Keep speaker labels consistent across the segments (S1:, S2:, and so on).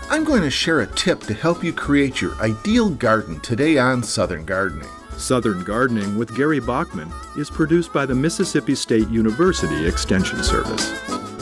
S1: I'm going to share a tip to help you create your ideal garden today on Southern Gardening.
S2: Southern Gardening with Gary Bachman is produced by the Mississippi State University Extension Service.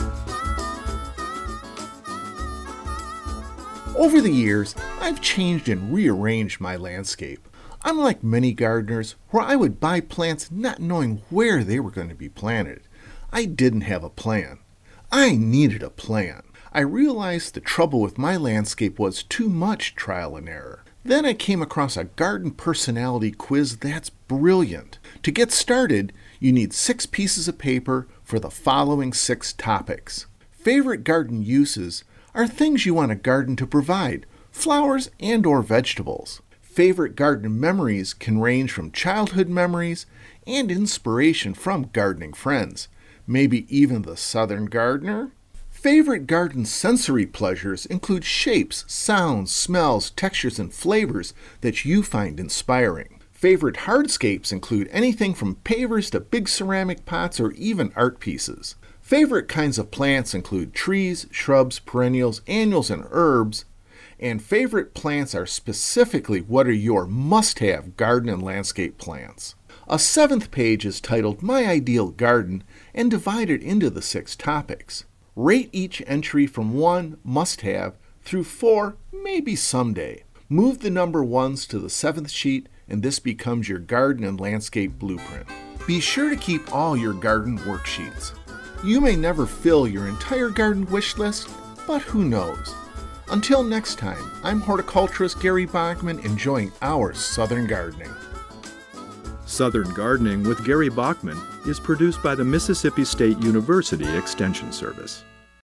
S1: Over the years, I've changed and rearranged my landscape. Unlike many gardeners, where I would buy plants not knowing where they were going to be planted, I didn't have a plan. I needed a plan. I realized the trouble with my landscape was too much trial and error. Then I came across a garden personality quiz that's brilliant. To get started, you need 6 pieces of paper for the following 6 topics. Favorite garden uses are things you want a garden to provide, flowers and/or vegetables. Favorite garden memories can range from childhood memories and inspiration from gardening friends, maybe even the Southern gardener. Favorite garden sensory pleasures include shapes, sounds, smells, textures, and flavors that you find inspiring. Favorite hardscapes include anything from pavers to big ceramic pots or even art pieces. Favorite kinds of plants include trees, shrubs, perennials, annuals, and herbs. And favorite plants are specifically what are your must-have garden and landscape plants. A 7th page is titled My Ideal Garden and divided into the 6 topics. Rate each entry from 1, must-have, through 4, maybe someday. Move the number 1s to the 7th sheet and this becomes your garden and landscape blueprint. Be sure to keep all your garden worksheets. You may never fill your entire garden wish list, but who knows? Until next time, I'm horticulturist Gary Bachman enjoying our Southern Gardening.
S2: Southern Gardening with Gary Bachman is produced by the Mississippi State University Extension Service.